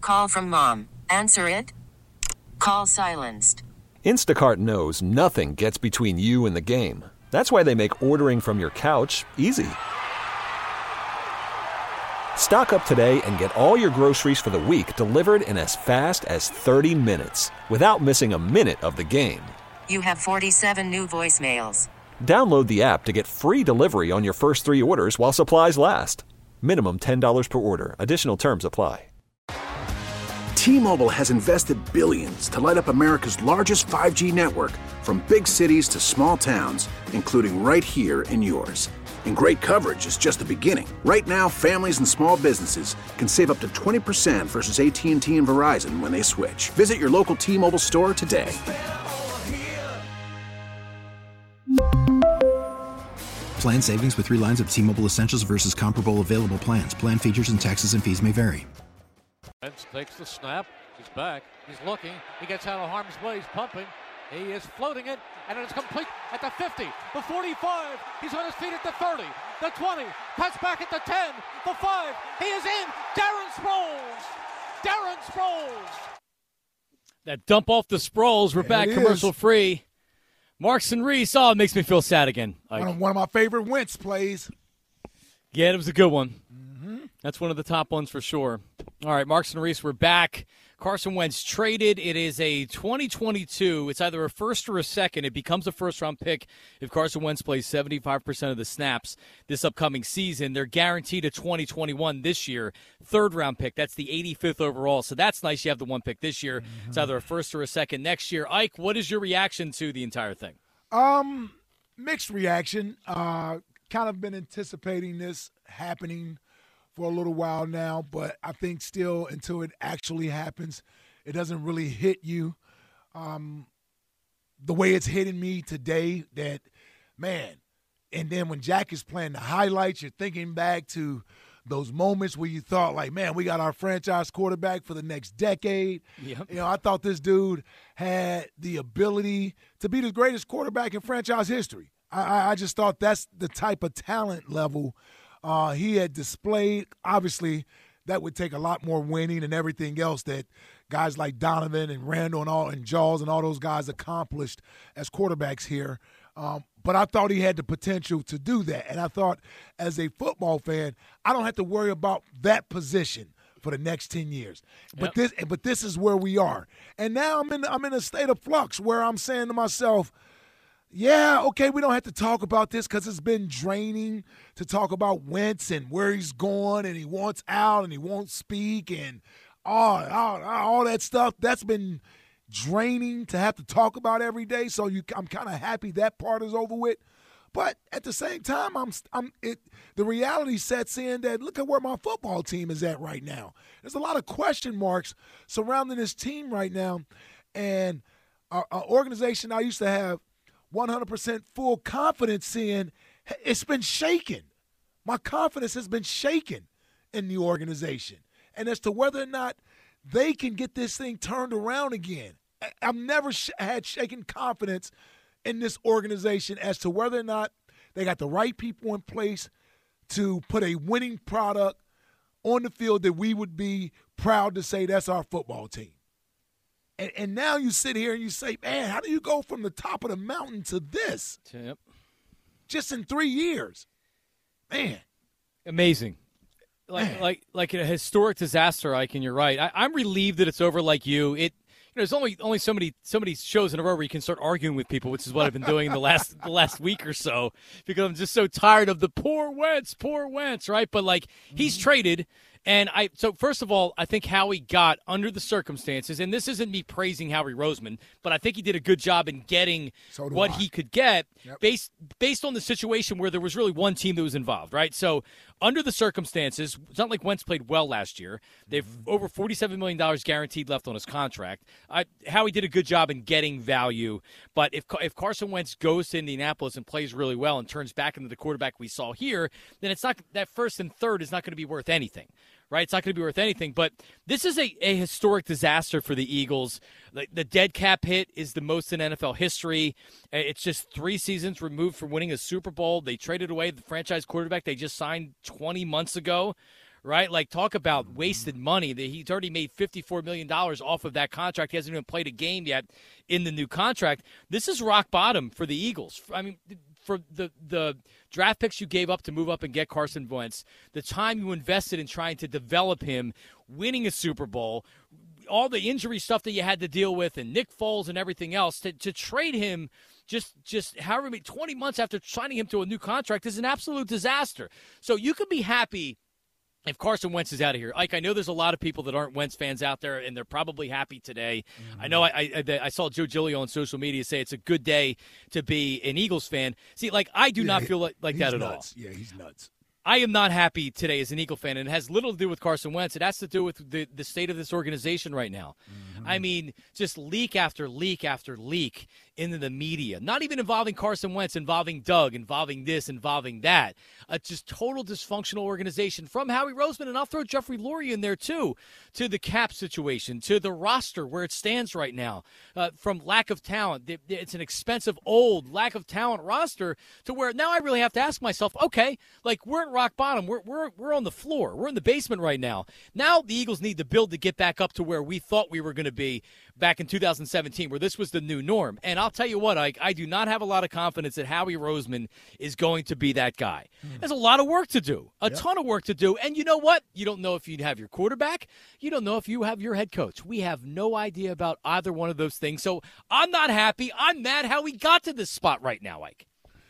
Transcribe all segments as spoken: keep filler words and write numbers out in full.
Call from mom. Answer it. Call silenced. Instacart knows nothing gets between you and the game. That's why they make ordering from your couch easy. Stock up today and get all your groceries for the week delivered in as fast as thirty minutes without missing a minute of the game. You have forty-seven new voicemails. Download the app to get free delivery on your first three orders while supplies last. Minimum ten dollars per order. Additional terms apply. T-Mobile has invested billions to light up America's largest five G network, from big cities to small towns, including right here in yours. And great coverage is just the beginning. Right now, families and small businesses can save up to twenty percent versus A T and T and Verizon when they switch. Visit your local T-Mobile store today. Plan savings with three lines of T-Mobile Essentials versus comparable available plans. Plan features and taxes and fees may vary. Wentz takes the snap. He's back. He's looking. He gets out of harm's way. He's pumping. He is floating it, and it is complete at the fifty, the forty-five. He's on his feet at the thirty, the twenty. Cuts back at the ten, the five. He is in. Darren Sproles. Darren Sproles. That dump off the Sproles. We're There back it commercial is. free. Marks and Reese. Oh, it makes me feel sad again. Like, One of, one of my favorite Wentz plays. yeah, it was a good one. Mm-hmm. That's one of the top ones for sure. All right, Marks and Reese, we're back. Carson Wentz traded. It is a twenty twenty-two. It's either a first or a second. It becomes a first-round pick if Carson Wentz plays seventy-five percent of the snaps this upcoming season. They're guaranteed a twenty twenty-one this year, third-round pick. That's the eighty-fifth overall. So that's nice. You have the one pick this year. Mm-hmm. It's either a first or a second next year. Ike, what is your reaction to the entire thing? Um, mixed reaction. Uh, kind of been anticipating this happening for a little while now, but I think still until it actually happens, it doesn't really hit you um, the way it's hitting me today. That, man, and then when Jack is playing the highlights, you're thinking back to those moments where you thought, like, man, we got our franchise quarterback for the next decade. Yep. You know, I thought this dude had the ability to be the greatest quarterback in franchise history. I, I, I just thought that's the type of talent level uh, he had displayed. Obviously, that would take a lot more winning and everything else that guys like Donovan and Randall and all and Jaws and all those guys accomplished as quarterbacks here. Um, but I thought he had the potential to do that. And I thought, as a football fan, I don't have to worry about that position for the next ten years. But Yep. this but this is where we are. And now I'm in I'm in a state of flux where I'm saying to myself, yeah, okay, we don't have to talk about this because it's been draining to talk about Wentz and where he's going and he wants out and he won't speak and all, all, all that stuff. That's been draining to have to talk about every day. So you, I'm kind of happy that part is over with. But at the same time, I'm, I'm it. The reality sets in that look at where my football team is at right now. There's a lot of question marks surrounding this team right now, and an organization I used to have one hundred percent full confidence in, it's been shaken. My confidence has been shaken in the organization. And as to whether or not they can get this thing turned around again, I've never sh- had shaken confidence in this organization as to whether or not they got the right people in place to put a winning product on the field that we would be proud to say that's our football team. And, and now you sit here and you say, man, how do you go from the top of the mountain to this? Yep. Just in three years. Man. Amazing. Like Man. like like a historic disaster, Ike, and you're right. I, I'm relieved that it's over like you. It you know, there's only only so many so many shows in a row where you can start arguing with people, which is what I've been doing the last the last week or so, because I'm just so tired of the poor Wentz, poor Wentz, right? But like he's Mm-hmm. traded. And I so first of all, I think Howie got under the circumstances, and this isn't me praising Howie Roseman, but I think he did a good job in getting So do what I. he could get Yep. based based on the situation where there was really one team that was involved, right? So under the circumstances, it's not like Wentz played well last year. They've Mm-hmm. over forty-seven million dollars guaranteed left on his contract. I, Howie did a good job in getting value, but if if Carson Wentz goes to Indianapolis and plays really well and turns back into the quarterback we saw here, then it's not that first and third is not going to be worth anything. Right, it's not going to be worth anything, but this is a, a historic disaster for the Eagles. The, the dead cap hit is the most in N F L history. It's just three seasons removed from winning a Super Bowl. They traded away the franchise quarterback they just signed twenty months ago, right? Like, talk about wasted money. He's already made fifty-four million dollars off of that contract. He hasn't even played a game yet in the new contract. This is rock bottom for the Eagles. I mean, for the, the draft picks you gave up to move up and get Carson Wentz, the time you invested in trying to develop him, winning a Super Bowl, all the injury stuff that you had to deal with, and Nick Foles and everything else, to, to trade him just just however many, twenty months after signing him to a new contract is an absolute disaster. So you could be happy if Carson Wentz is out of here. Ike, I know there's a lot of people that aren't Wentz fans out there, and they're probably happy today. Mm-hmm. I know I, I I saw Joe Giglio on social media say it's a good day to be an Eagles fan. See, like, I do yeah, not feel like, like that at nuts. all. Yeah, he's nuts. I am not happy today as an Eagle fan, and it has little to do with Carson Wentz. It has to do with the, the state of this organization right now. Mm-hmm. I mean, just leak after leak after leak into the media, not even involving Carson Wentz, involving Doug, involving this, involving that. A just total dysfunctional organization from Howie Roseman, and I'll throw Jeffrey Lurie in there too, to the cap situation, to the roster where it stands right now, uh, from lack of talent. It's an expensive, old, lack of talent roster to where now I really have to ask myself, okay, like, we're at rock bottom. We're, we're, we're on the floor. We're in the basement right now. Now the Eagles need to build to get back up to where we thought we were going to be back in two thousand seventeen, where this was the new norm. And I'll tell you what, I, I do not have a lot of confidence that Howie Roseman is going to be that guy. Mm. There's a lot of work to do, a yep. ton of work to do. And you know what? You don't know if you have your quarterback. You don't know if you have your head coach. We have no idea about either one of those things. So I'm not happy. I'm mad how we got to this spot right now, Ike.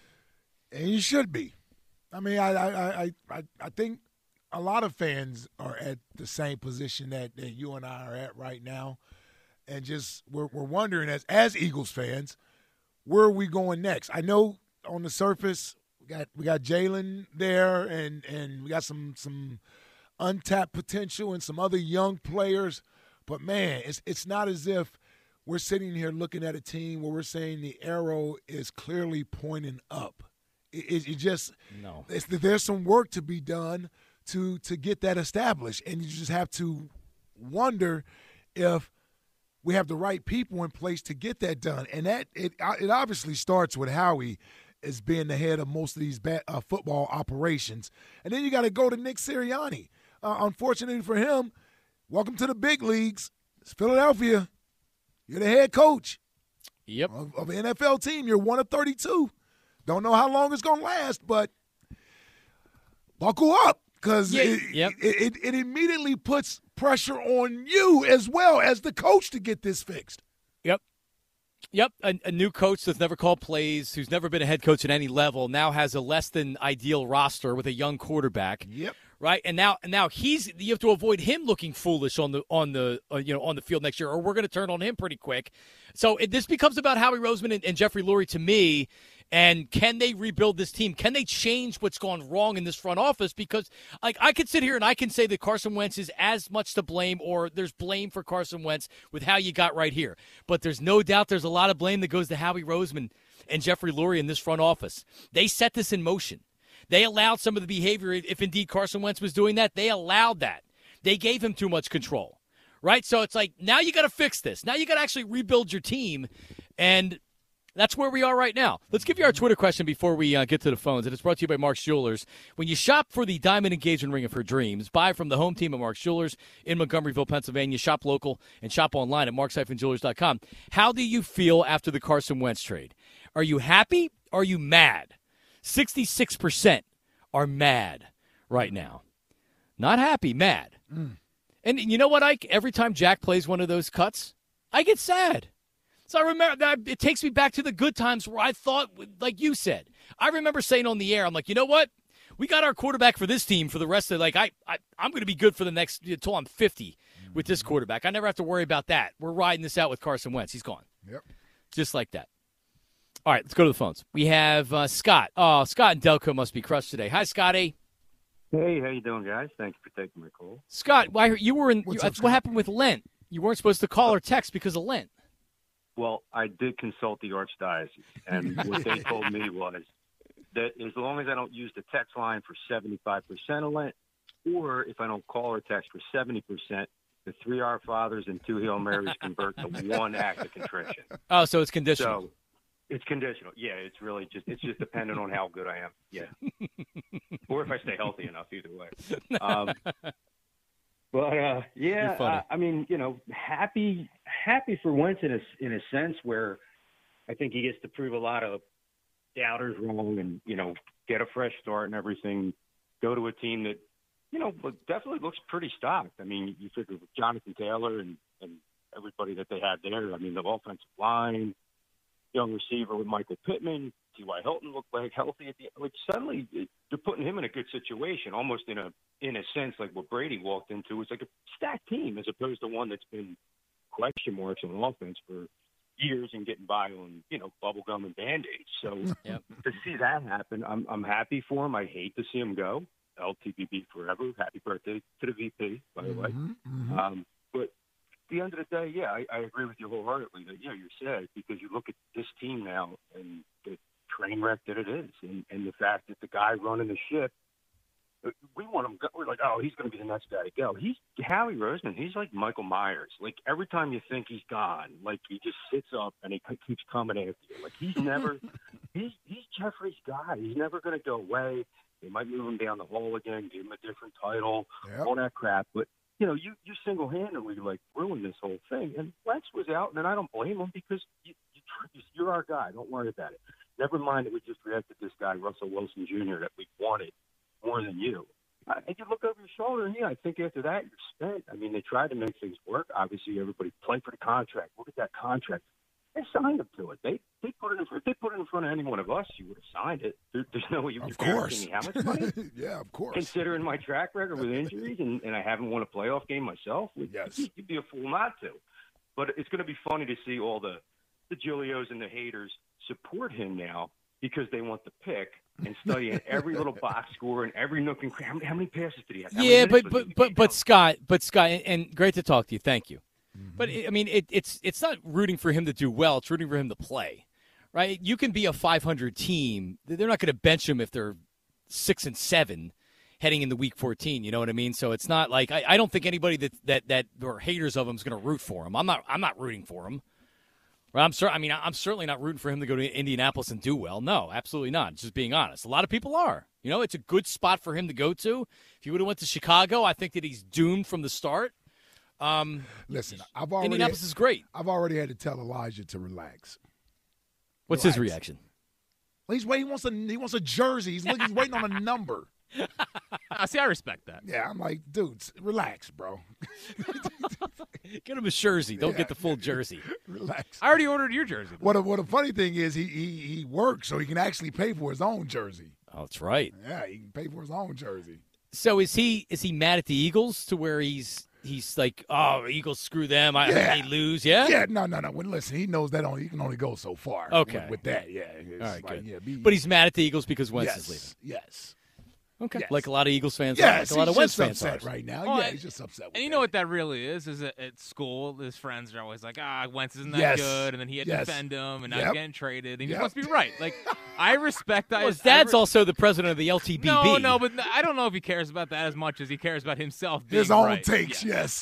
And you should be. I mean, I I, I, I think a lot of fans are at the same position that, that you and I are at right now. And just we're, we're wondering, as as Eagles fans, where are we going next? I know on the surface we got we got Jalen there, and, and we got some some untapped potential and some other young players. But, man, it's it's not as if we're sitting here looking at a team where we're saying the arrow is clearly pointing up. It, it, it just no. It's, there's some work to be done to to get that established, and you just have to wonder if we have the right people in place to get that done. And that it it obviously starts with Howie as being the head of most of these bat, uh, football operations. And then you got to go to Nick Sirianni. Uh, unfortunately for him, welcome to the big leagues. It's Philadelphia. You're the head coach yep. of, of an N F L team. You're one of thirty-two. Don't know how long it's going to last, but buckle up. Because yeah, it, yep. it, it, it immediately puts pressure on you as well as the coach to get this fixed. Yep. Yep. A, a new coach that's never called plays, who's never been a head coach at any level, now has a less than ideal roster with a young quarterback. Yep. Right, and now, and now he's you have to avoid him looking foolish on the on the uh, you know on the field next year, or we're going to turn on him pretty quick. So it, this becomes about Howie Roseman and, and Jeffrey Lurie to me. And can they rebuild this team? Can they change what's gone wrong in this front office? Because like I could sit here and I can say that Carson Wentz is as much to blame, or there's blame for Carson Wentz with how you got right here. But there's no doubt there's a lot of blame that goes to Howie Roseman and Jeffrey Lurie in this front office. They set this in motion. They allowed some of the behavior, if indeed Carson Wentz was doing that, they allowed that. They gave him too much control, right? So it's like, now you got to fix this. Now you got to actually rebuild your team, and that's where we are right now. Let's give you our Twitter question before we uh, get to the phones, and it's brought to you by Mark's Jewelers. When you shop for the diamond engagement ring of her dreams, buy from the home team of Mark's Jewelers in Montgomeryville, Pennsylvania. Shop local and shop online at marks dash jewelers dot com. How do you feel after the Carson Wentz trade? Are you happy? Are you mad? sixty-six percent are mad right now. Not happy, mad. Mm. And you know what, Ike? Every time Jack plays one of those cuts, I get sad. So I remember that it takes me back to the good times where I thought, like you said, I remember saying on the air, I'm like, you know what? We got our quarterback for this team for the rest of, like, I, I, I'm going to be good for the next, until I'm fifty mm-hmm. with this quarterback. I never have to worry about that. We're riding this out with Carson Wentz. He's gone. Yep. Just like that. All right, let's go to the phones. We have uh, Scott. Oh, Scott and Delco must be crushed today. Hi, Scotty. Hey, how you doing, guys? Thank you for taking my call. Scott, why you were in? You, up, what happened with Lent? You weren't supposed to call or text because of Lent. Well, I did consult the Archdiocese, and what they told me was that as long as I don't use the text line for seventy-five percent of Lent, or if I don't call or text for seventy percent, the three Our Fathers and two Hail Marys convert to one act of contrition. Oh, so it's conditional. So, It's conditional. Yeah, it's really just it's just dependent on how good I am. Yeah, or if I stay healthy enough. Either way. Um, but uh, yeah, I, I mean, you know, happy happy for Wentz in a in a sense where I think he gets to prove a lot of doubters wrong, and you know, get a fresh start and everything. Go to a team that you know definitely looks pretty stocked. I mean, you figure with Jonathan Taylor and and everybody that they had there. I mean, the offensive line. Young receiver with Michael Pittman, T Y. Hilton looked like healthy at the like suddenly they're putting him in a good situation, almost in a in a sense like what Brady walked into. It's like a stacked team as opposed to one that's been question marks on offense for years and getting by on you know bubble gum and band-aids. So yep. to see that happen, I'm I'm happy for him. I hate to see him go. L T B B forever. Happy birthday to the V P, by the way. Mm-hmm. Um, but. At the end of the day, yeah, I, I agree with you wholeheartedly that, yeah, you're sad because you look at this team now and the train wreck that it is and, and the fact that the guy running the ship, we want him, we're like, oh, he's going to be the next guy to go. He's Howie Roseman. He's like Michael Myers. Like every time you think he's gone, like he just sits up and he keeps coming after you. Like he's never, he's, he's Jeffrey's guy. He's never going to go away. They might move him down the hall again, give him a different title, yep. all that crap. But you know, you, you single-handedly, like, ruined this whole thing. And Wentz was out, and I don't blame him because you, you, you're our guy. Don't worry about it. Never mind that we just drafted this guy, Russell Wilson Junior, that we wanted more than you. Uh, and you look over your shoulder, and, yeah, I think after that, you're spent. I mean, they tried to make things work. Obviously, everybody played for the contract. Look at that contract. They signed him to it. They they put it in. If they put it in front of any one of us, you would have signed it. There, there's no way you would have me how much money. Yeah, of course. Considering my track record with injuries and, and I haven't won a playoff game myself, yes. you'd be a fool not to. But it's going to be funny to see all the the Giulios and the haters support him now because they want the pick and studying every little box score and every nook and cranny. How many, how many passes did he have? How yeah, but but but, but Scott, but Scott, and great to talk to you. Thank you. But, I mean, it, it's it's not rooting for him to do well. It's rooting for him to play, right? You can be a five hundred team. They're not going to bench him if they're six and seven heading into week fourteen. You know what I mean? So it's not like I, I don't think anybody that that that are haters of him is going to root for him. I'm not. I'm not rooting for him. Right? I'm cer- I mean, I'm certainly not rooting for him to go to Indianapolis and do well. No, absolutely not. Just being honest. A lot of people are. You know, it's a good spot for him to go to. If he would have went to Chicago, I think that he's doomed from the start. Um, Listen, I've already Indianapolis is great. I've already had to tell Elijah to relax. What's relax. his reaction? Well, he's waiting. He wants a he wants a jersey. He's looking. He's waiting on a number. I see. I respect that. Yeah, I'm like, dude, relax, bro. Get him a jersey. Don't yeah. get the full jersey. Relax. I already ordered your jersey. What a, what a funny thing is, he, he he works so he can actually pay for his own jersey. Oh, that's right. Yeah, he can pay for his own jersey. So is he is he mad at the Eagles to where he's he's like, oh, Eagles, screw them. I yeah. they lose. Yeah. Yeah. No, no, no. Well, listen, he knows that only he can only go so far. Okay. With, with that, yeah. All right, like, good. Yeah, be, but he's mad at the Eagles because Wentz yes, is leaving. Yes. Okay. Yes. Like a lot of Eagles fans. Yes, are. Like a lot he's of Wentz just fans upset are. right now. Well, yeah, he's just upset. With and you that. know what that really is? Is at, at school, his friends are always like, ah, Wentz isn't that yes. good, and then he had yes. to defend him, and now yep. he's getting traded, and yep. he must be right. Like, I respect that. Well, his dad's re- also the president of the L T B B. No, no, but I don't know if he cares about that as much as he cares about himself being his own right. takes. Yeah. Yes.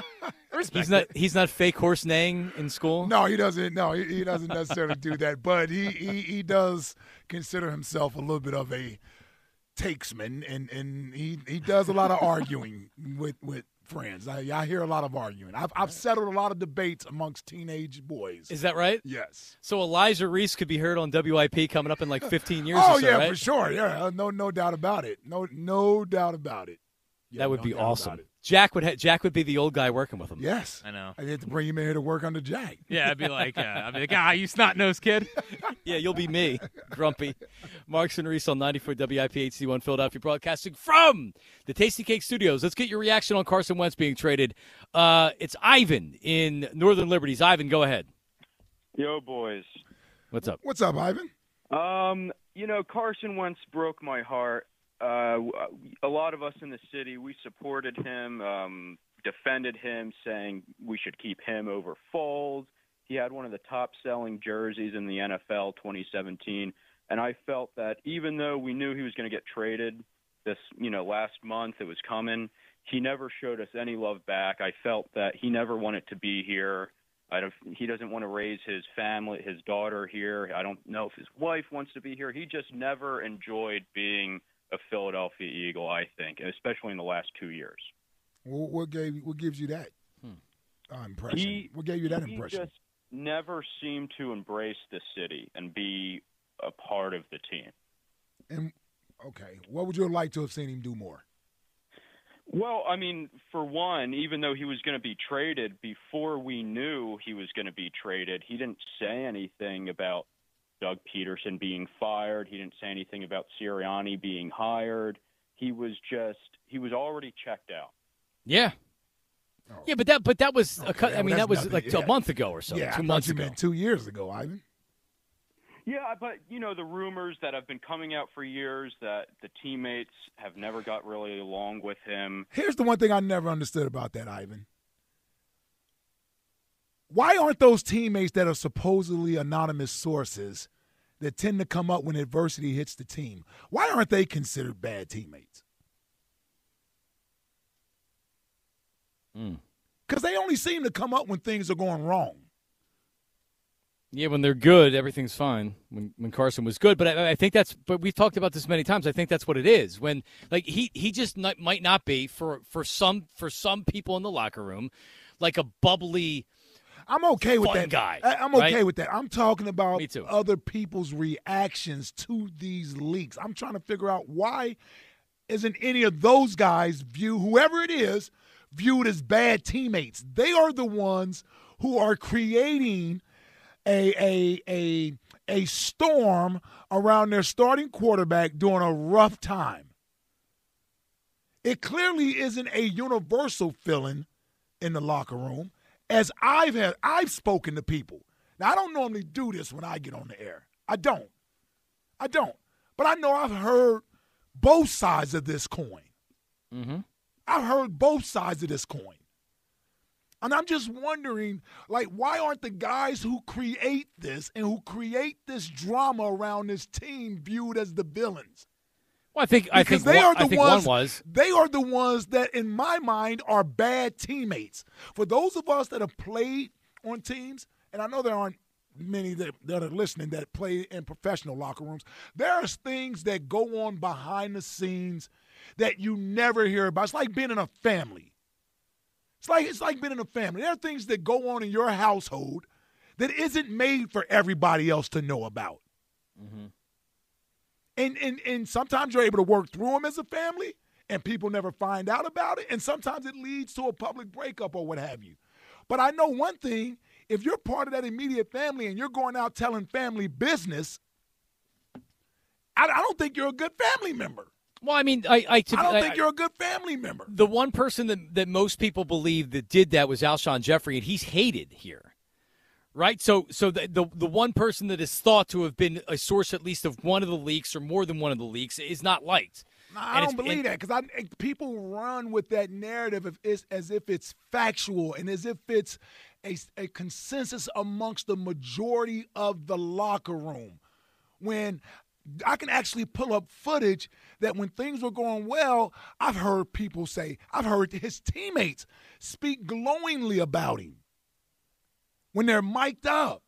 He's not. He's not fake horse neighing in school. No, he doesn't. No, he, he doesn't necessarily do that. But he, he he does consider himself a little bit of a takesman, and, and he, he does a lot of arguing with, with friends. I, I hear a lot of arguing. I've I've settled a lot of debates amongst teenage boys. Is that right? Yes. So Elijah Reese could be heard on W I P coming up in like fifteen years. Oh or so, yeah, right? for sure. Yeah, no no doubt about it. No no doubt about it. Yeah, that would no be doubt awesome. about it. Jack would ha- Jack would be the old guy working with him. Yes, I know. I had to bring him in here to work under Jack. Yeah, I'd be like, uh, I'd be like, ah, you snot-nosed kid. Yeah, you'll be me, grumpy. Marks and Reese on ninety-four W I P H C one Philadelphia, broadcasting from the Tasty Cake Studios. Let's get your reaction on Carson Wentz being traded. Uh, it's Ivan in Northern Liberties. Ivan, go ahead. Yo, boys. What's up? What's up, Ivan? Um, you know, Carson Wentz broke my heart. Uh, a lot of us in the city, we supported him, um, defended him, saying we should keep him over Foles. He had one of the top-selling jerseys in the N F L twenty seventeen, and I felt that even though we knew he was going to get traded this, you know, last month, it was coming, he never showed us any love back. I felt that he never wanted to be here. I don't, he doesn't want to raise his family, his daughter here. I don't know if his wife wants to be here. He just never enjoyed being a Philadelphia Eagle, I think, especially in the last two years. What, what gave what gives you that hmm. uh, impression? He, what gave you that he impression? He just never seemed to embrace the city and be a part of the team. And okay, what would you have liked to have seen him do more? Well, I mean, for one, even though he was going to be traded, before we knew he was going to be traded, he didn't say anything about Doug Peterson being fired. He didn't say anything about Sirianni being hired. He was just he was already checked out. Yeah. Oh. Yeah, but that but that was okay, a, I mean that was nothing, like yeah. a month ago or so. Yeah, two I months you ago. meant two years ago, Ivan. Yeah, but, you know, the rumors that have been coming out for years that the teammates have never got really along with him. Here's the one thing I never understood about that, Ivan. Why aren't those teammates that are supposedly anonymous sources that tend to come up when adversity hits the team, why aren't they considered bad teammates? Because they only seem to come up when things are going wrong. Yeah, when they're good, everything's fine. When when Carson was good, but I, I think that's. But we've talked about this many times. I think that's what it is. When like he he just not, might not be for for some for some people in the locker room, like a bubbly. I'm okay with fun that guy. I, I'm okay right? with that. I'm talking about Me too. other people's reactions to these leaks. I'm trying to figure out why isn't any of those guys view whoever it is viewed as bad teammates. They are the ones who are creating A, a a a storm around their starting quarterback during a rough time. It clearly isn't a universal feeling in the locker room, as I've had I've spoken to people. Now I don't normally do this when I get on the air. I don't. I don't. But I know I've heard both sides of this coin. Mm-hmm. I've heard both sides of this coin. And I'm just wondering, like, why aren't the guys who create this and who create this drama around this team viewed as the villains? Well, I think because I think they one, are the I think ones, one was they are the ones that, in my mind, are bad teammates. For those of us that have played on teams, and I know there aren't many that, that are listening that play in professional locker rooms, there are things that go on behind the scenes that you never hear about. It's like being in a family. It's like it's like being in a family. There are things that go on in your household that isn't made for everybody else to know about. Mm-hmm. And, and and sometimes you're able to work through them as a family, and people never find out about it. And sometimes it leads to a public breakup or what have you. But I know one thing. If you're part of that immediate family and you're going out telling family business, I, I don't think you're a good family member. Well, I mean, I I, to, I don't I, think you're a good family member. The one person that, that most people believe that did that was Alshon Jeffrey, and he's hated here, right? So, so the, the the one person that is thought to have been a source at least of one of the leaks or more than one of the leaks is not liked. No, I don't believe that because people run with that narrative of it's, as if it's factual and as if it's a, a consensus amongst the majority of the locker room. When I can actually pull up footage that when things were going well, I've heard people say, I've heard his teammates speak glowingly about him when they're mic'd up.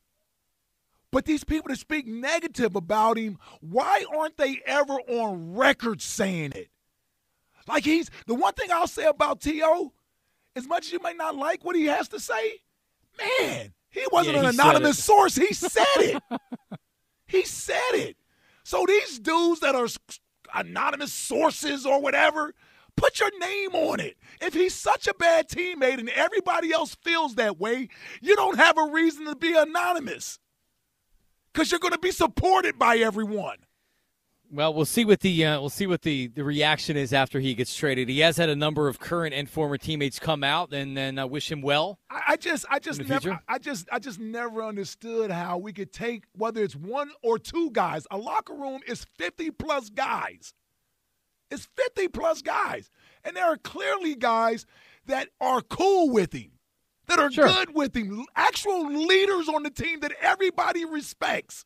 But these people that speak negative about him, why aren't they ever on record saying it? Like he's – the one thing I'll say about T O, as much as you may not like what he has to say, man, he wasn't yeah, an he anonymous source. He said it. He said it. So these dudes that are anonymous sources or whatever, put your name on it. If he's such a bad teammate and everybody else feels that way, you don't have a reason to be anonymous because you're going to be supported by everyone. Well, we'll see what the uh, we'll see what the, the reaction is after he gets traded. He has had a number of current and former teammates come out and then uh, wish him well. I, I just, I just in the never, future. I just, I just never understood how we could take whether it's one or two guys. A locker room is fifty plus guys. It's fifty plus guys, and there are clearly guys that are cool with him, that are Sure. good with him, actual leaders on the team that everybody respects.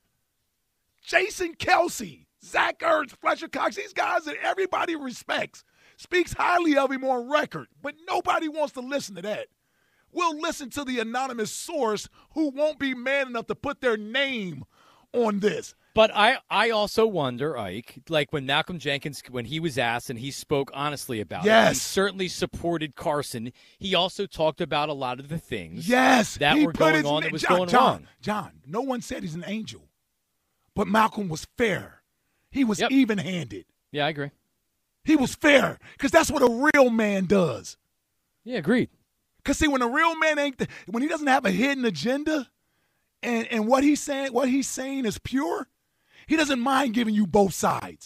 Jason Kelsey, Zach Ertz, Fletcher Cox, these guys that everybody respects, speaks highly of him on record, but nobody wants to listen to that. We'll listen to the anonymous source who won't be man enough to put their name on this. But I, I also wonder, Ike, like when Malcolm Jenkins, when he was asked and he spoke honestly about yes. it, he certainly supported Carson. He also talked about a lot of the things yes. that he were going on na- that was John, going John, wrong. John, no one said he's an angel, but Malcolm was fair. He was Yep. even-handed. Yeah, I agree. He was fair because that's what a real man does. Yeah, agreed. Because, see, when a real man ain't the, – when he doesn't have a hidden agenda and, and what he's saying what he's saying is pure, he doesn't mind giving you both sides.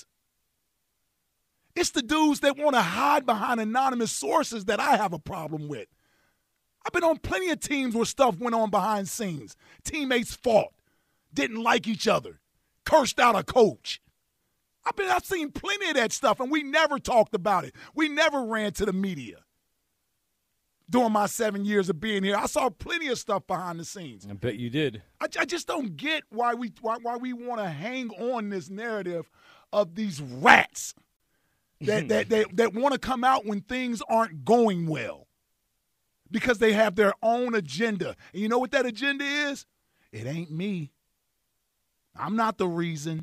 It's the dudes that want to hide behind anonymous sources that I have a problem with. I've been on plenty of teams where stuff went on behind scenes. Teammates fought, didn't like each other, cursed out a coach. I've been I've seen plenty of that stuff, and we never talked about it. We never ran to the media. During my seven years of being here, I saw plenty of stuff behind the scenes. I bet you did. I, I just don't get why we why, why we want to hang on this narrative of these rats that that that, that want to come out when things aren't going well because they have their own agenda. And you know what that agenda is? It ain't me. I'm not the reason.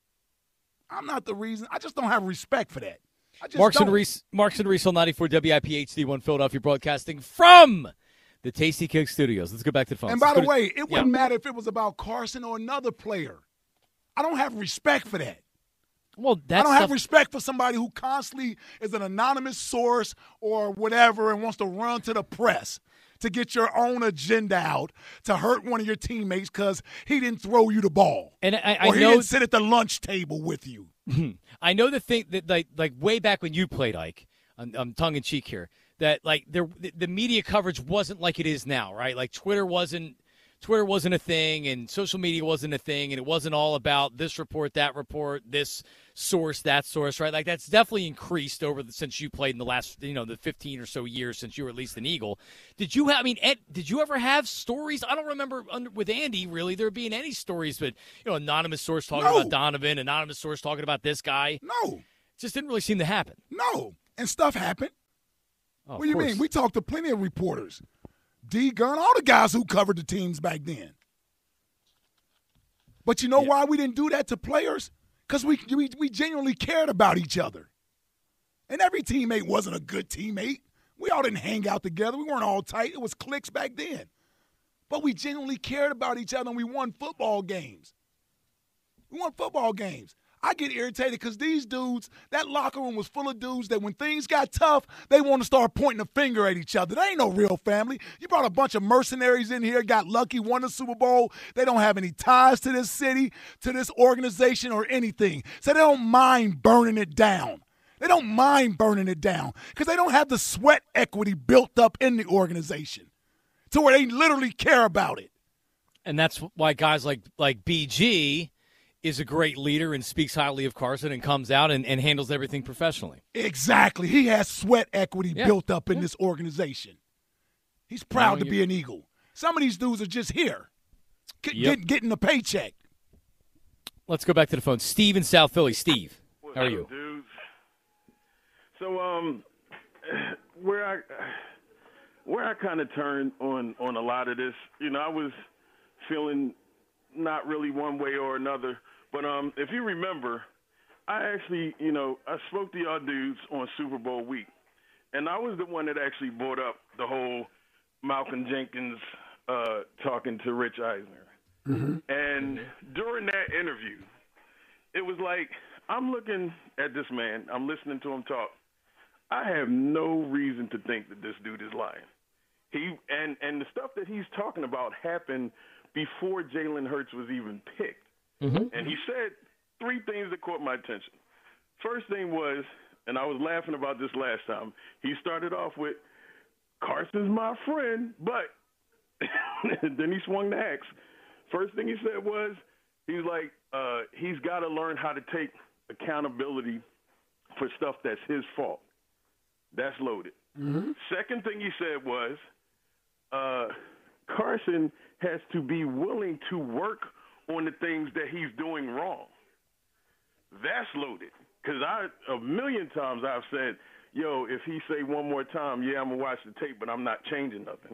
I'm not the reason. I just don't have respect for that. Marks and Reese, Marks and Reese on ninety-four W I P H D one Philadelphia, broadcasting from the Tasty Cake Studios. Let's go back to the phone. And by Let's the to, way, it wouldn't yeah. matter if it was about Carson or another player. I don't have respect for that. Well, that's I don't stuff- have respect for somebody who constantly is an anonymous source or whatever and wants to run to the press to get your own agenda out to hurt one of your teammates because he didn't throw you the ball. And I, I or he know didn't sit at the lunch table with you. I know the thing that like like way back when you played, Ike. I'm, I'm tongue in cheek here. That like there the, the media coverage wasn't like it is now, right? Like Twitter wasn't Twitter wasn't a thing, and social media wasn't a thing, and it wasn't all about this report, that report, this source, that source, right? Like that's definitely increased over the, since you played in the last, you know, the fifteen or so years since you were at least an Eagle. Did you have? I mean, Ed, did you ever have stories? I don't remember under, with Andy really there being any stories, but you know, anonymous source talking No. about Donovan, anonymous source talking about this guy. No, it just didn't really seem to happen. No, and stuff happened. Oh, what do you mean? We talked to plenty of reporters. D. Gunn, all the guys who covered the teams back then. But you know yeah. why we didn't do that to players? Because we, we we genuinely cared about each other. And every teammate wasn't a good teammate. We all didn't hang out together. We weren't all tight. It was cliques back then. But we genuinely cared about each other, and we won football games. We won football games. I get irritated because these dudes, that locker room was full of dudes that when things got tough, they want to start pointing a finger at each other. They ain't no real family. You brought a bunch of mercenaries in here, got lucky, won the Super Bowl. They don't have any ties to this city, to this organization, or anything. So they don't mind burning it down. They don't mind burning it down because they don't have the sweat equity built up in the organization to where they literally care about it. And that's why guys like like B G is a great leader and speaks highly of Carson and comes out and, and handles everything professionally. Exactly. He has sweat equity yeah. built up in yeah. this organization. He's proud now to be an Eagle. Some of these dudes are just here, get, yep. get, getting a paycheck. Let's go back to the phone. Steve in South Philly. Steve, What's how are up, you? Dudes? So, um, where I where I kind of turned on, on a lot of this, you know, I was feeling not really one way or another. But um, if you remember, I actually, you know, I spoke to y'all dudes on Super Bowl week, and I was the one that actually brought up the whole Malcolm Jenkins uh, talking to Rich Eisner. Mm-hmm. And during that interview, it was like I'm looking at this man, I'm listening to him talk. I have no reason to think that this dude is lying. He and, and the stuff that he's talking about happened before Jalen Hurts was even picked. Mm-hmm. And he said three things that caught my attention. First thing was, and I was laughing about this last time, he started off with, Carson's my friend, but then he swung the axe. First thing he said was, he's like, uh, he's got to learn how to take accountability for stuff that's his fault. That's loaded. Mm-hmm. Second thing he said was, uh, Carson has to be willing to work on the things that he's doing wrong. That's loaded. Because I a million times I've said, yo, if he say one more time, yeah, I'm going to watch the tape, but I'm not changing nothing.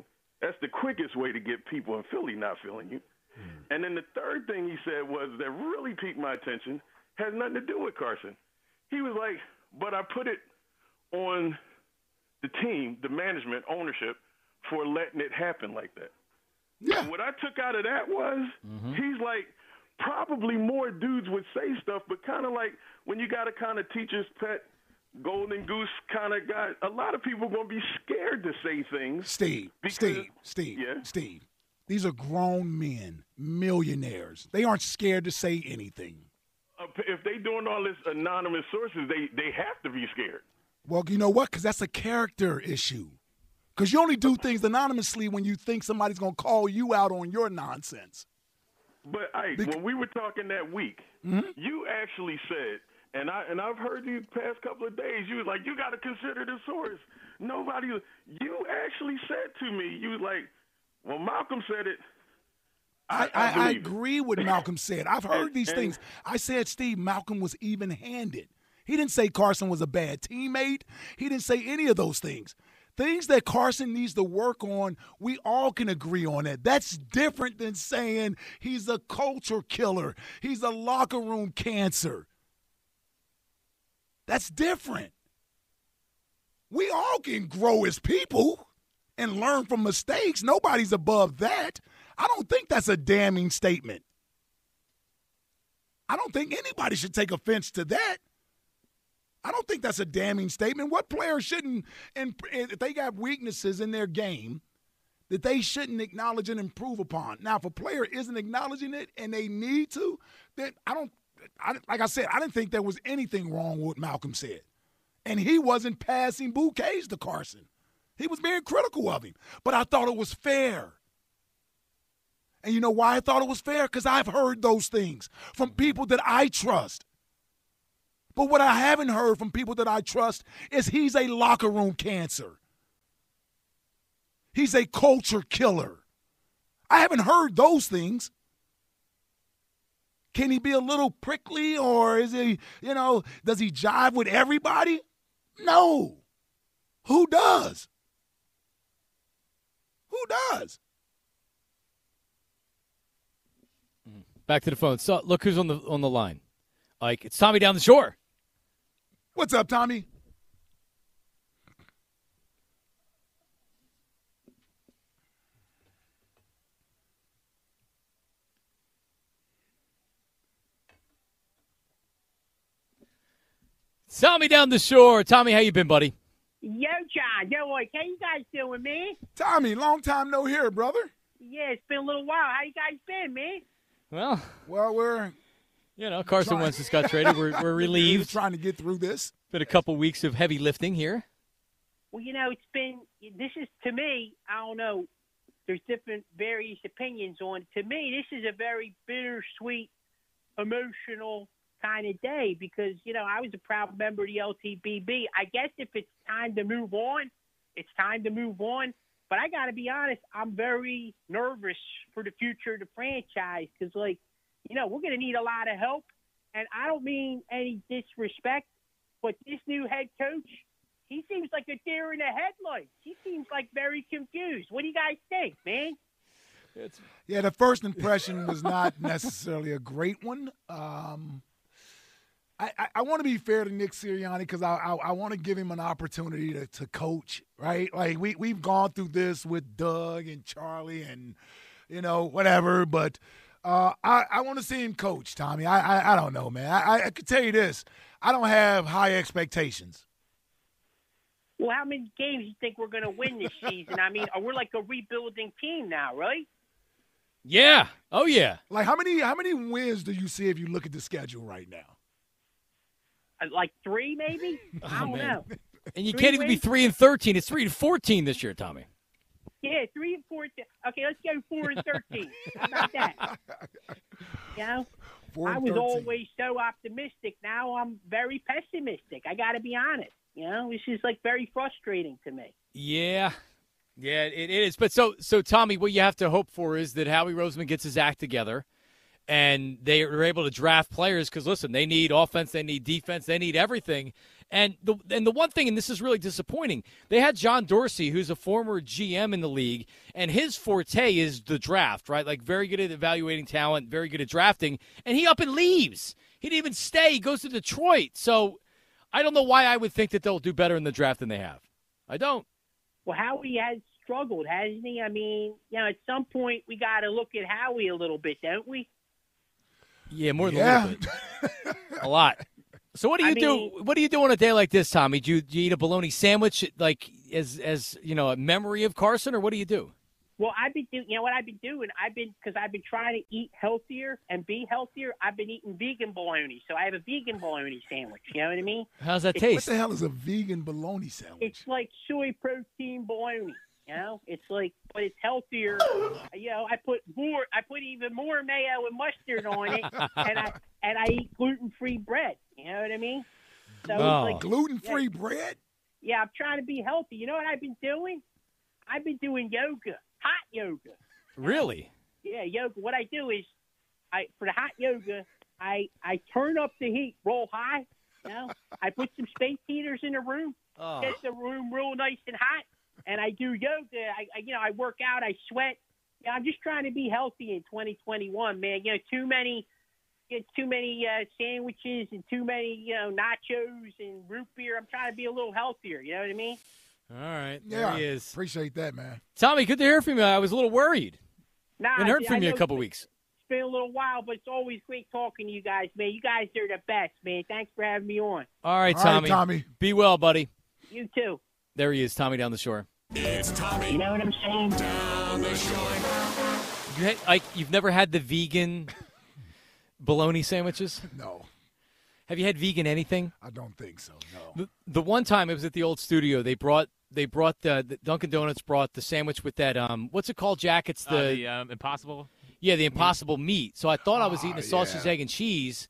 That's the quickest way to get people in Philly not feeling you. Mm. And then the third thing he said was that really piqued my attention, has nothing to do with Carson. He was like, but I put it on the team, the management, ownership, for letting it happen like that. Yeah. And what I took out of that was mm-hmm. he's like, probably more dudes would say stuff, but kind of like when you got a kind of teacher's pet, golden goose kind of guy, a lot of people are going to be scared to say things. Steve, because, Steve, Steve, yeah? Steve. These are grown men, millionaires. They aren't scared to say anything. Uh, if they doing all this anonymous sources, they, they have to be scared. Well, you know what? Because that's a character issue. Because you only do things anonymously when you think somebody's going to call you out on your nonsense. But Ike, Bec- when we were talking that week, mm-hmm. you actually said, and I and I've heard you the past couple of days, you was like, you got to consider the source. Nobody, you actually said to me, you was like, well, Malcolm said it. I, I, I, I agree with Malcolm said. I've heard and, these and, things. I said, Steve, Malcolm was even-handed. He didn't say Carson was a bad teammate. He didn't say any of those things. Things that Carson needs to work on, we all can agree on it. That's different than saying he's a culture killer. He's a locker room cancer. That's different. We all can grow as people and learn from mistakes. Nobody's above that. I don't think that's a damning statement. I don't think anybody should take offense to that. I don't think that's a damning statement. What player shouldn't, and if they got weaknesses in their game, that they shouldn't acknowledge and improve upon? Now, if a player isn't acknowledging it and they need to, then I don't, I, like I said, I didn't think there was anything wrong with what Malcolm said. And he wasn't passing bouquets to Carson. He was being critical of him. But I thought it was fair. And you know why I thought it was fair? Because I've heard those things from people that I trust. But what I haven't heard from people that I trust is he's a locker room cancer. He's a culture killer. I haven't heard those things. Can he be a little prickly, or is he, you know, does he jive with everybody? No. Who does? Who does? Back to the phone. So look who's on the on the line. Like, it's Tommy down the shore. What's up, Tommy? Tommy down the shore. Tommy, how you been, buddy? Yo, John. Yo, like, how you guys doing, man? Tommy, long time no hear, brother. Yeah, it's been a little while. How you guys been, man? Well, well, we're... You know, Carson Wentz just got traded. We're we're relieved. We're trying to get through this. Been a couple weeks of heavy lifting here. Well, you know, it's been – this is, to me, I don't know. There's different various opinions on it. To me, this is a very bittersweet, emotional kind of day because, you know, I was a proud member of the L T B B. I guess if it's time to move on, it's time to move on. But I got to be honest, I'm very nervous for the future of the franchise because, like, you know, we're going to need a lot of help. And I don't mean any disrespect, but this new head coach, he seems like a deer in the headlights. He seems like very confused. What do you guys think, man? It's, yeah, the first impression was not necessarily a great one. Um, I, I, I want to be fair to Nick Sirianni because I, I, I want to give him an opportunity to, to coach, right? Like, we, we've gone through this with Doug and Charlie and, you know, whatever, but – Uh, I, I want to see him coach, Tommy. I I, I don't know, man. I, I can tell you this. I don't have high expectations. Well, how many games do you think we're going to win this season? I mean, we're like a rebuilding team now, right? Yeah. Oh, yeah. Like, how many how many wins do you see if you look at the schedule right now? Uh, like three, maybe? Oh, I don't man. know. And you three can't even wins? be three and thirteen. It's three and fourteen this year, Tommy. Yeah, three and four. Okay, let's go four and thirteen. How about that? You know, I was always so optimistic. Now I'm very pessimistic. I got to be honest. You know, it's just like very frustrating to me. Yeah, yeah, it is. But so, so Tommy, what you have to hope for is that Howie Roseman gets his act together, and they are able to draft players. Because listen, they need offense, they need defense, they need everything. And the and the one thing, and this is really disappointing, they had John Dorsey, who's a former G M in the league, and his forte is the draft, right? Like very good at evaluating talent, very good at drafting, and he up and leaves. He didn't even stay. He goes to Detroit. So I don't know why I would think that they'll do better in the draft than they have. I don't. Well, Howie has struggled, hasn't he? I mean, you know, at some point we got to look at Howie a little bit, don't we? Yeah, more than Yeah. a little bit. A lot. So what do you I do? mean- What do you do on a day like this, Tommy? Do you, do you eat a bologna sandwich, like as as you know, a memory of Carson, or what do you do? Well, I've been doing, you know what I've been doing? I've been, because I've been trying to eat healthier and be healthier, I've been eating vegan bologna. So I have a vegan bologna sandwich. You know what I mean? How's that It's- taste? What the hell is a vegan bologna sandwich? It's like soy protein bologna. You know, it's like, but it's healthier. You know, I put more, I put even more mayo and mustard on it, and I and I eat gluten free bread. You know what I mean? So Oh. it's like Gluten-free bread? Yeah, I'm trying to be healthy. You know what I've been doing? I've been doing yoga, hot yoga. Really? Yeah, yoga. What I do is, I for the hot yoga, I I turn up the heat real high. You know, I put some space heaters in the room, Oh. get the room real nice and hot, and I do yoga. I, I you know I work out, I sweat. Yeah, I'm just trying to be healthy in twenty twenty-one, man. You know, too many. Get too many uh, sandwiches and too many, you know, nachos and root beer. I'm trying to be a little healthier. You know what I mean? All right, there Yeah, he is. appreciate that, man. Tommy, good to hear from you. I was a little worried. Nah, Haven't heard I from you know a couple it's- weeks. It's been a little while, but it's always great talking to you guys, man. You guys are the best, man. Thanks for having me on. All right, All right, Tommy. Tommy. Be well, buddy. You too. There he is, Tommy down the shore. It's Tommy You know what I'm saying? down the shore. You had, like, you've never had the vegan bologna sandwiches? No, Have you had vegan anything? I don't think so. No. The, the one time it was at the old studio, they brought they brought the, the Dunkin' Donuts brought the sandwich with that um what's it called, Jack? It's the, Uh, the um, Impossible. yeah the Impossible meat. So I thought I was eating Ah, a sausage, yeah. egg, and cheese,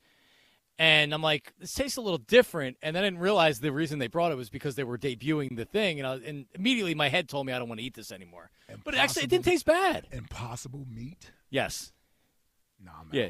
and I'm like, this tastes a little different. And then I didn't realize the reason they brought it was because they were debuting the thing, and I, and immediately my head told me I don't want to eat this anymore. But actually, it didn't taste bad. Impossible meat? Yes. No, I'm Yeah.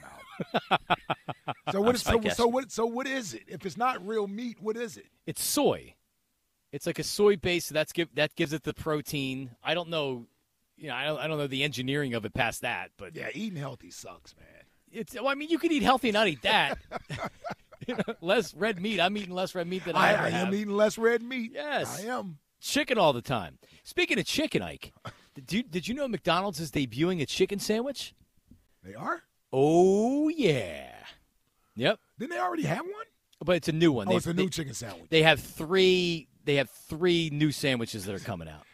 So what is I so, guess. so what so what is it? If it's not real meat, what is it? It's soy. It's like a soy base. So that's give that gives it the protein. I don't know, you know, I don't I don't know the engineering of it past that, but Yeah, eating healthy sucks, man. it's. Well, I mean, you could eat healthy and not eat that. You know, less red meat. I'm eating less red meat than I, I, ever I am have. eating less red meat. Yes. I am. Chicken all the time. Speaking of chicken, Ike, did you did you know McDonald's is debuting a chicken sandwich? They are? Oh yeah. Yep. Didn't they already have one? But it's a new one. Oh, They- it's a they- new chicken sandwich. They have three. They have three new sandwiches that are coming out.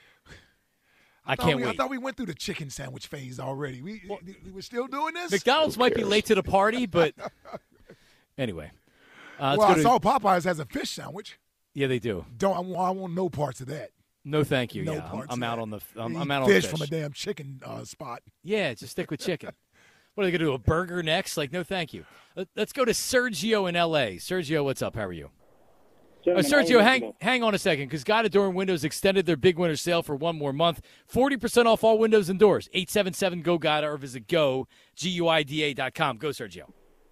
I, thought can't we, wait. I thought we went through the chicken sandwich phase already. We we we're still doing this? McDonald's might be late to the party, but anyway. Uh, let's well, go I to- saw Popeyes has a fish sandwich. yeah, they do. Don't I want, I want no parts of that. No, thank you. No yeah, I'm, parts I'm of out that. on the. I'm, You I'm eat out on fish fish from a damn chicken uh, spot. Yeah, just stick with chicken. What are they gonna do? A burger next? Like, no, thank you. Let, let's go to Sergio in L A. Sergio, what's up? How are you? Uh, Sergio, hang hang on a second, because Guided Door and Windows extended their big winter sale for one more month. forty percent off all windows and doors. eight seven seven G O G U I D A or visit go, G U I D A dot com. Go, Sergio.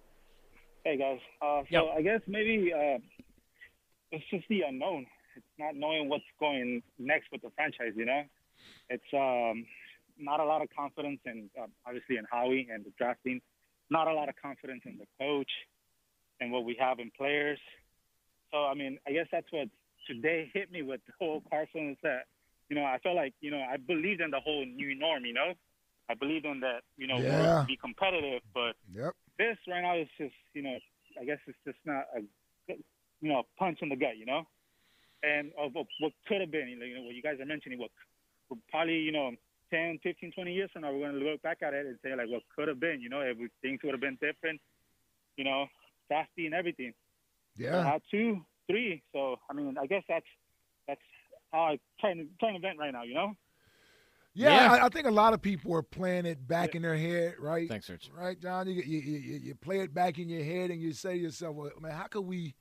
Hey, guys. Uh, so Yep. I guess maybe uh, it's just the unknown. It's not knowing what's going next with the franchise, you know? It's um, not a lot of confidence in, uh, obviously, in Howie and the drafting. Not a lot of confidence in the coach and what we have in players. So, I mean, I guess that's what today hit me with the whole Carson is that, you know, I felt like, you know, I believed in the whole new norm, you know? I believed in that, you know, Yeah. we'll be competitive, but Yep. this right now is just, you know, I guess it's just not a, you know, punch in the gut, you know? And of of what could have been, you know, you know, what you guys are mentioning, what what probably, you know, ten, fifteen, twenty years from now, we're going to look back at it and say, like, what could have been, you know, if we, things would have been different, you know, safety and everything. Yeah. How two, three. So, I mean, I guess that's that's how I trying to trying to vent right now, you know? Yeah, Yeah. I, I think a lot of people are playing it back in their head, right? Thanks, Serge. Right, John? You, you, you, you play it back in your head and you say to yourself, well, man, how could we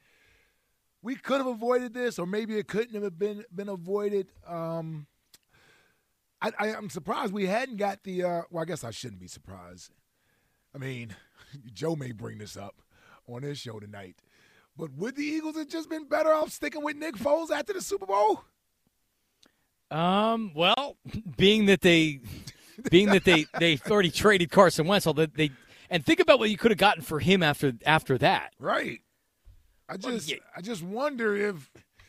– we could have avoided this, or maybe it couldn't have been been avoided. Um, I, I, I'm surprised we hadn't got the uh, – well, I guess I shouldn't be surprised. I mean, Joe may bring this up on his show tonight. But would the Eagles have just been better off sticking with Nick Foles after the Super Bowl? Um. Well, being that they, being that they they've already traded Carson Wentz, although they and think about what you could have gotten for him after after that. Right. I just Well, yeah. I just wonder if,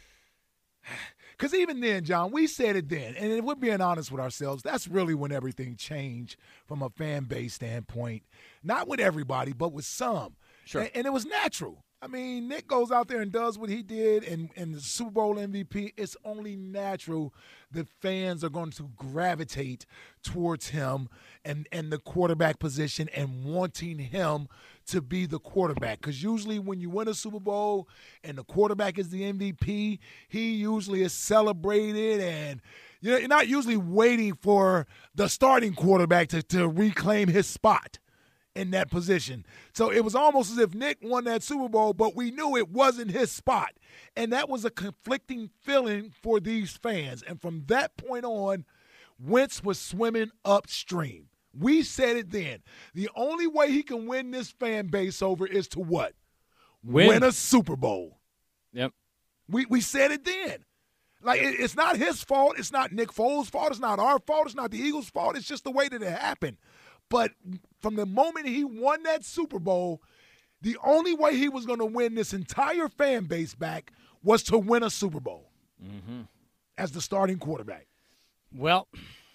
because even then, John, we said it then, and if we're being honest with ourselves, that's really when everything changed from a fan base standpoint. Not with everybody, but with some. Sure. And, and it was natural. I mean, Nick goes out there and does what he did, and, and the Super Bowl M V P, it's only natural that fans are going to gravitate towards him and, and the quarterback position and wanting him to be the quarterback. Because usually when you win a Super Bowl and the quarterback is the M V P, he usually is celebrated, and you know, you're not usually waiting for the starting quarterback to, to reclaim his spot in that position. So it was almost as if Nick won that Super Bowl, but we knew it wasn't his spot. And that was a conflicting feeling for these fans. And from that point on, Wentz was swimming upstream. We said it then. The only way he can win this fan base over is to what? Win, win a Super Bowl. Yep. We we said it then. Like, it, it's not his fault. It's not Nick Foles' fault. It's not our fault. It's not the Eagles' fault. It's just the way that it happened. But from the moment he won that Super Bowl, the only way he was going to win this entire fan base back was to win a Super Bowl mm-hmm. as the starting quarterback. Well,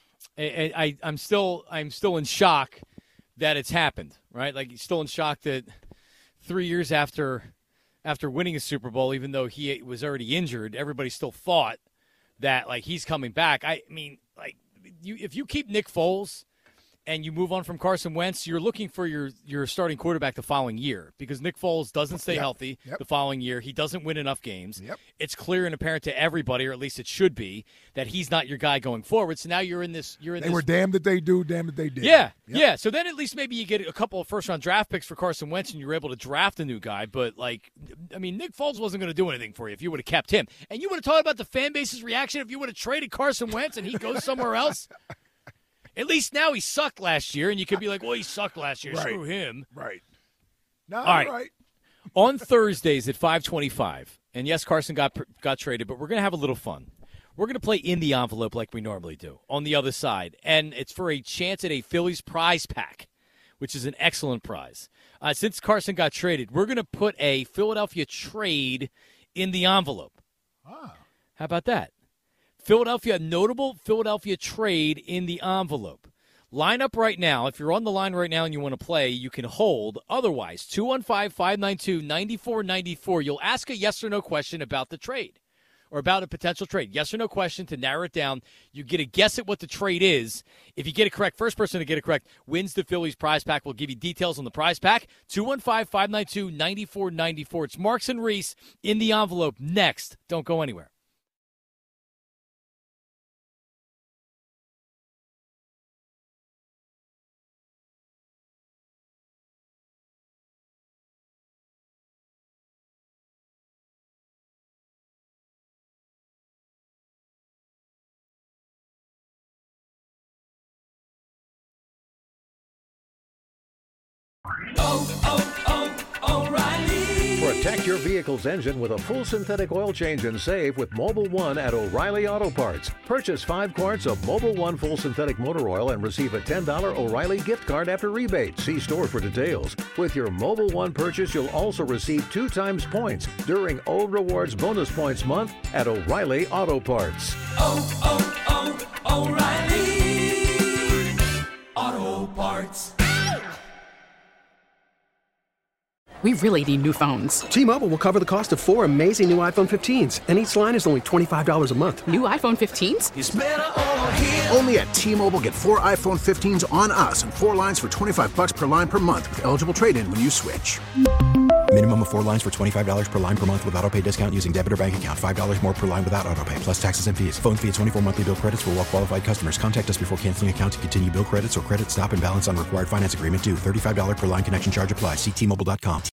I, I, I'm still I'm still in shock that it's happened, right? Like, still in shock that three years after after winning a Super Bowl, even though he was already injured, everybody still thought that, like, he's coming back. I mean, like, you if you keep Nick Foles and you move on from Carson Wentz, you're looking for your, your starting quarterback the following year because Nick Foles doesn't stay Yep. healthy Yep. the following year. He doesn't win enough games. Yep. It's clear and apparent to everybody, or at least it should be, that he's not your guy going forward. So now you're in this. You're in They this. were damned that they do, damned that they did. Yeah, Yep. yeah. So then at least maybe you get a couple of first-round draft picks for Carson Wentz, and you're able to draft a new guy. But, like, I mean, Nick Foles wasn't going to do anything for you if you would have kept him. And you would have talked about the fan base's reaction if you would have traded Carson Wentz and he goes somewhere else. At least now he sucked last year, and you could be like, well, he sucked last year. Right. Screw him. Right. No, All right. right. On Thursdays at five twenty-five, and yes, Carson got got traded, but we're going to have a little fun. We're going to play in the envelope like we normally do on the other side, and it's for a chance at a Phillies prize pack, which is an excellent prize. Uh, since Carson got traded, we're going to put a Philadelphia trade in the envelope. Ah. How about that? Philadelphia, notable Philadelphia trade in the envelope. Line up right now. If you're on the line right now and you want to play, you can hold. Otherwise, two one five, five nine two, nine four nine four. You'll ask a yes or no question about the trade or about a potential trade. Yes or no question to narrow it down. You get a guess at what the trade is. If you get it correct, first person to get it correct wins the Phillies prize pack. We'll give you details on the prize pack. two one five, five nine two, nine four nine four. It's Marks and Reese in the envelope next. Don't go anywhere. Protect your vehicle's engine with a full synthetic oil change and save with Mobil one at O'Reilly Auto Parts. Purchase five quarts of Mobil one full synthetic motor oil and receive a ten dollars O'Reilly gift card after rebate. See store for details. With your Mobil one purchase, you'll also receive two times points during O Rewards Bonus Points Month at O'Reilly Auto Parts. Oh, oh, oh, O'Reilly Auto Parts. We really need new phones. T-Mobile will cover the cost of four amazing new iPhone fifteens, and each line is only twenty-five dollars a month. New iPhone fifteens? It's better over here. Only at T-Mobile, get four iPhone fifteens on us and four lines for twenty-five bucks per line per month with eligible trade-in when you switch. Minimum of four lines for twenty-five dollars per line per month with autopay discount using debit or bank account. five dollars more per line without autopay, plus taxes and fees. Phone fee at twenty-four monthly bill credits for well-qualified customers. Contact us before canceling account to continue bill credits or credit stop and balance on required finance agreement due. thirty-five dollars per line connection charge applies. See T Mobile dot com.